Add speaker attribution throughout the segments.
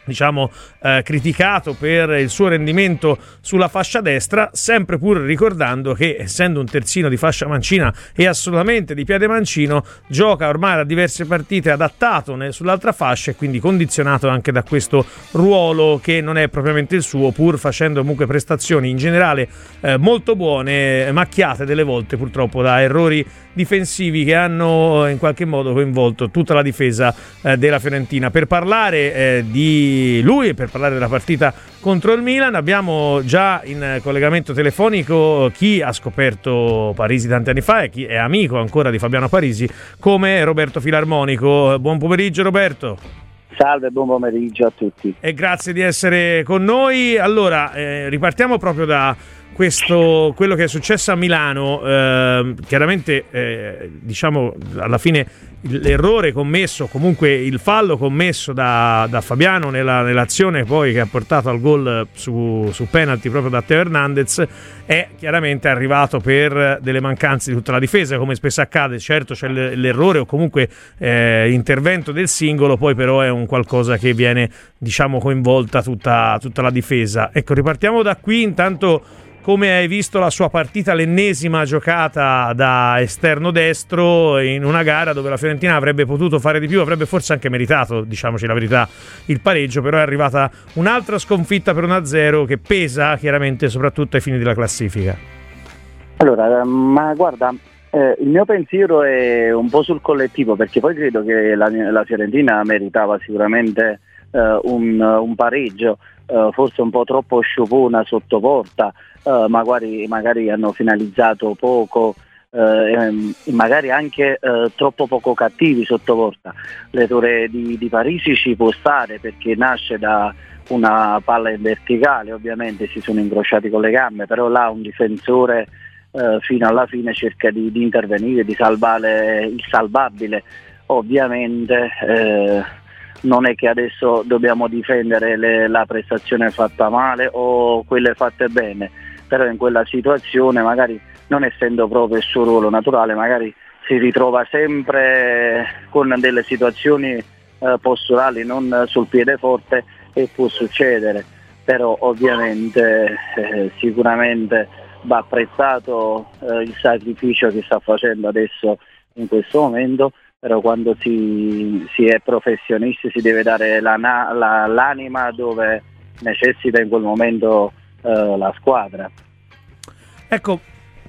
Speaker 1: diciamo criticato per il suo rendimento sulla fascia destra, sempre pur ricordando che, essendo un terzino di fascia mancina e assolutamente di piede mancino, gioca ormai da diverse partite adattato sull'altra fascia e quindi condizionato anche da questo ruolo che non è propriamente il suo, pur facendo comunque prestazioni in generale molto buone, macchiate delle volte purtroppo da errori difensivi che hanno in qualche modo coinvolto tutta la difesa della Fiorentina. Per parlare di lui e per parlare della partita contro il Milan abbiamo già in collegamento telefonico chi ha scoperto Parisi tanti anni fa e chi è amico ancora di Fabiano Parisi, come Roberto Filarmonico. Buon pomeriggio Roberto.
Speaker 2: Salve, buon pomeriggio a tutti.
Speaker 1: E grazie di essere con noi. Allora, ripartiamo proprio da quello che è successo a Milano. Chiaramente diciamo alla fine l'errore commesso, comunque il fallo commesso da Fabiano nell'azione poi che ha portato al gol su penalty proprio da Teo Hernandez, è chiaramente arrivato per delle mancanze di tutta la difesa, come spesso accade. Certo c'è l'errore o comunque l'intervento del singolo, poi però è un qualcosa che viene, diciamo, coinvolta tutta la difesa. Ecco, ripartiamo da qui. Intanto, come hai visto la sua partita, l'ennesima giocata da esterno destro in una gara dove la Fiorentina avrebbe potuto fare di più, avrebbe forse anche meritato, diciamoci la verità, il pareggio, però è arrivata un'altra sconfitta per 1-0 che pesa chiaramente soprattutto ai fini della classifica.
Speaker 2: Allora, ma guarda, il mio pensiero è un po' sul collettivo, perché poi credo che la Fiorentina meritava sicuramente un pareggio, forse un po' troppo sciupona sotto porta. Magari hanno finalizzato poco, magari anche troppo poco cattivi sotto porta. L'errore di Parisi ci può stare perché nasce da una palla in verticale, ovviamente si sono incrociati con le gambe, però là un difensore fino alla fine cerca di intervenire, di salvare il salvabile. Ovviamente non è che adesso dobbiamo difendere la prestazione fatta male o quelle fatte bene, però in quella situazione, magari non essendo proprio il suo ruolo naturale, magari si ritrova sempre con delle situazioni posturali non sul piede forte e può succedere. Però ovviamente sicuramente va apprezzato il sacrificio che sta facendo adesso in questo momento, però quando si è professionisti si deve dare l'anima dove necessita in quel momento la squadra.
Speaker 1: Ecco,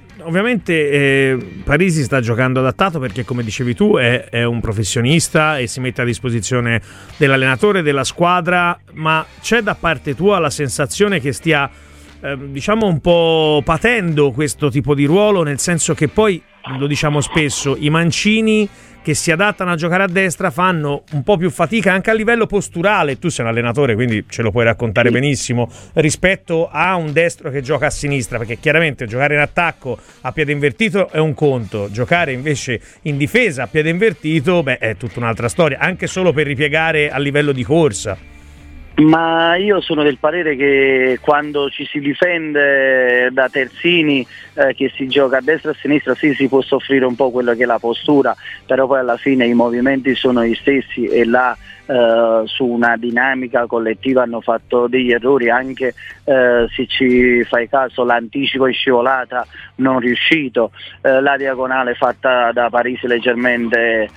Speaker 1: ovviamente Parisi sta giocando adattato perché, come dicevi tu, è un professionista e si mette a disposizione dell'allenatore, della squadra, ma c'è da parte tua la sensazione che stia diciamo un po' patendo questo tipo di ruolo, nel senso che poi, lo diciamo spesso, i mancini che si adattano a giocare a destra fanno un po' più fatica anche a livello posturale. Tu sei un allenatore, quindi ce lo puoi raccontare benissimo, rispetto a un destro che gioca a sinistra, perché chiaramente giocare in attacco a piede invertito è un conto, giocare invece in difesa a piede invertito è tutta un'altra storia, anche solo per ripiegare a livello di corsa.
Speaker 2: Ma io sono del parere che quando ci si difende da terzini, che si gioca a destra e a sinistra, sì, si può soffrire un po' quello che è la postura, però poi alla fine i movimenti sono gli stessi e là su una dinamica collettiva hanno fatto degli errori, anche se ci fai caso l'anticipo in scivolata non riuscito, la diagonale fatta da Parisi leggermente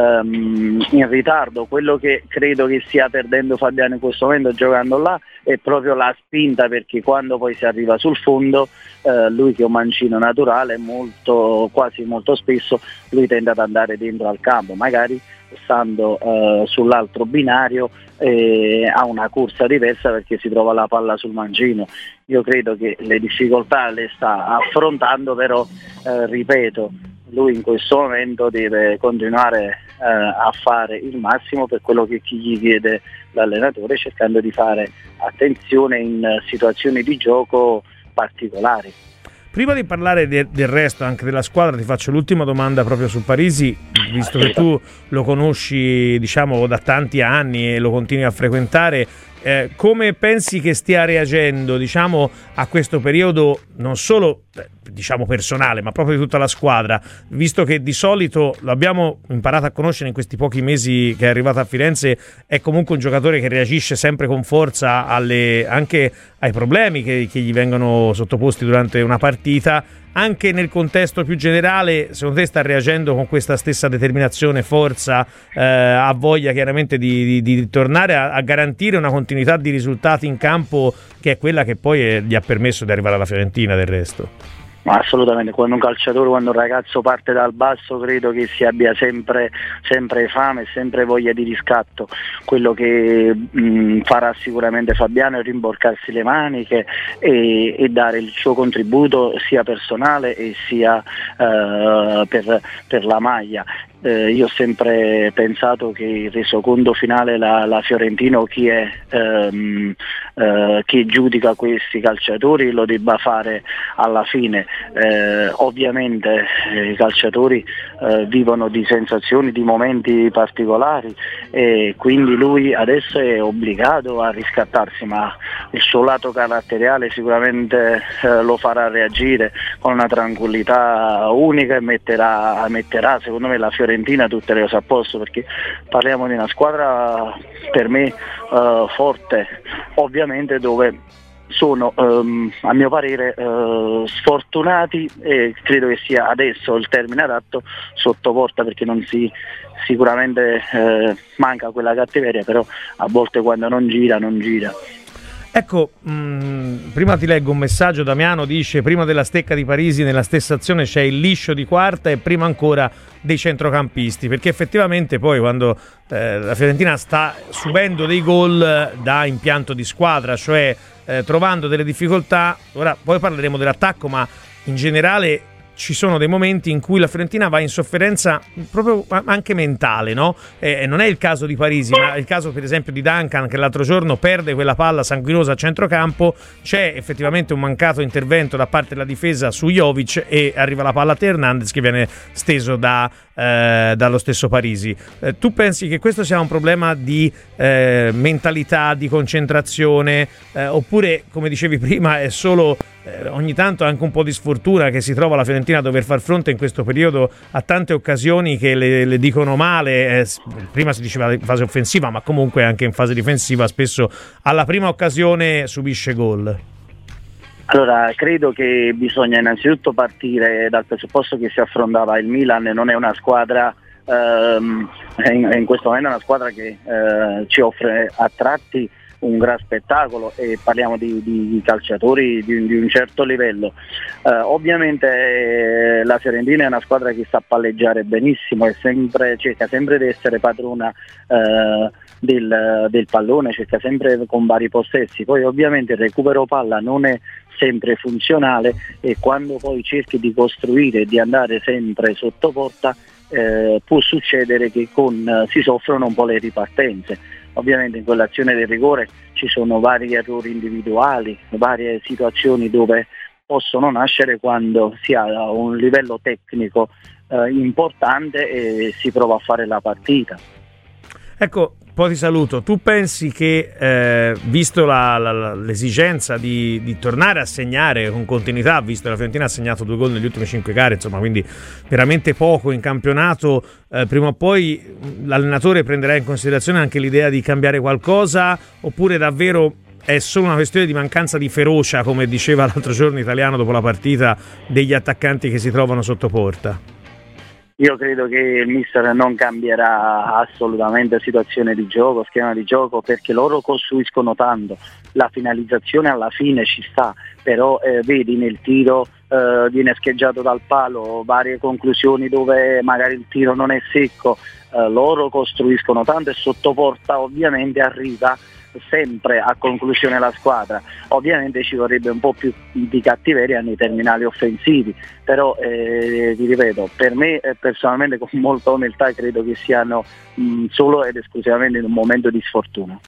Speaker 2: in ritardo. Quello che credo che stia perdendo Fabiano in questo momento giocando là è proprio la spinta, perché quando poi si arriva sul fondo, lui che è un mancino naturale, quasi molto spesso lui tende ad andare dentro al campo, magari stando sull'altro binario ha una corsa diversa perché si trova la palla sul mancino. Io credo che le difficoltà le sta affrontando, però ripeto, lui in questo momento deve continuare a fare il massimo per quello che gli chiede l'allenatore, cercando di fare attenzione in situazioni di gioco particolari.
Speaker 1: Prima di parlare del resto, anche della squadra, ti faccio l'ultima domanda proprio su Parisi, visto che tu lo conosci, diciamo, da tanti anni e lo continui a frequentare. Come pensi che stia reagendo, diciamo, a questo periodo non solo diciamo personale, ma proprio di tutta la squadra, visto che di solito lo abbiamo imparato a conoscere in questi pochi mesi che è arrivato a Firenze, è comunque un giocatore che reagisce sempre con forza anche ai problemi che gli vengono sottoposti durante una partita. Anche nel contesto più generale, secondo te sta reagendo con questa stessa determinazione, forza, ha voglia chiaramente di tornare a garantire una continuità di risultati in campo che è quella che poi gli ha permesso di arrivare alla Fiorentina del resto?
Speaker 2: Ma assolutamente, quando un ragazzo parte dal basso credo che si abbia sempre fame, sempre voglia di riscatto. Quello che farà sicuramente Fabiano è rimborcarsi le maniche e dare il suo contributo sia personale e sia per la maglia. Io ho sempre pensato che il resoconto finale la Fiorentina o chi giudica questi calciatori lo debba fare alla fine. Ovviamente i calciatori vivono di sensazioni, di momenti particolari e quindi lui adesso è obbligato a riscattarsi, ma il suo lato caratteriale sicuramente lo farà reagire con una tranquillità unica e metterà secondo me la Fiorentina tutte le cose a posto, perché parliamo di una squadra per me forte, ovviamente dove sono a mio parere sfortunati e credo che sia adesso il termine adatto sotto porta, perché sicuramente manca quella cattiveria, però a volte quando non gira.
Speaker 1: Ecco, prima ti leggo un messaggio. Damiano dice: prima della stecca di Parisi nella stessa azione c'è il liscio di Quarta e prima ancora dei centrocampisti, perché effettivamente poi quando la Fiorentina sta subendo dei gol da impianto di squadra, cioè trovando delle difficoltà, ora poi parleremo dell'attacco, ma in generale ci sono dei momenti in cui la Fiorentina va in sofferenza proprio anche mentale, no? Non è il caso di Parisi, ma è il caso per esempio di Duncan, che l'altro giorno perde quella palla sanguinosa a centrocampo. C'è effettivamente un mancato intervento da parte della difesa su Jovic e arriva la palla a Teo Hernandez che viene steso dallo stesso Parisi. Tu pensi che questo sia un problema di mentalità, di concentrazione, oppure, come dicevi prima, è solo ogni tanto anche un po' di sfortuna che si trova la Fiorentina a dover far fronte in questo periodo a tante occasioni che le dicono male? Prima si diceva in fase offensiva, ma comunque anche in fase difensiva spesso alla prima occasione subisce gol.
Speaker 2: Allora, credo che bisogna innanzitutto partire dal presupposto che si affrontava il Milan, non è una squadra in questo momento è una squadra che ci offre a tratti un gran spettacolo e parliamo di calciatori di un certo livello. Ovviamente la Fiorentina è una squadra che sa palleggiare benissimo e cerca sempre di essere padrona del pallone, cerca sempre con vari possessi. Poi ovviamente il recupero palla non è sempre funzionale e quando poi cerchi di costruire e di andare sempre sotto porta può succedere che si soffrono un po' le ripartenze. Ovviamente in quell'azione del rigore ci sono vari errori individuali, varie situazioni dove possono nascere quando si ha un livello tecnico importante e si prova a fare la partita.
Speaker 1: Ecco, poi ti saluto. Tu pensi che, visto l'esigenza di tornare a segnare con continuità, visto che la Fiorentina ha segnato 2 gol negli ultimi 5 gare, insomma, quindi veramente poco in campionato, prima o poi l'allenatore prenderà in considerazione anche l'idea di cambiare qualcosa, oppure davvero è solo una questione di mancanza di ferocia, come diceva l'altro giorno Italiano dopo la partita, degli attaccanti che si trovano sotto porta?
Speaker 2: Io credo che il mister non cambierà assolutamente situazione di gioco, schema di gioco, perché loro costruiscono tanto, la finalizzazione alla fine ci sta, però vedi nel tiro viene scheggiato dal palo, varie conclusioni dove magari il tiro non è secco, loro costruiscono tanto e sotto porta ovviamente arriva sempre a conclusione la squadra. Ovviamente ci vorrebbe un po' più di cattiveria nei terminali offensivi, però ti ripeto, per me personalmente con molta umiltà credo che siano solo ed esclusivamente in un momento di sfortuna.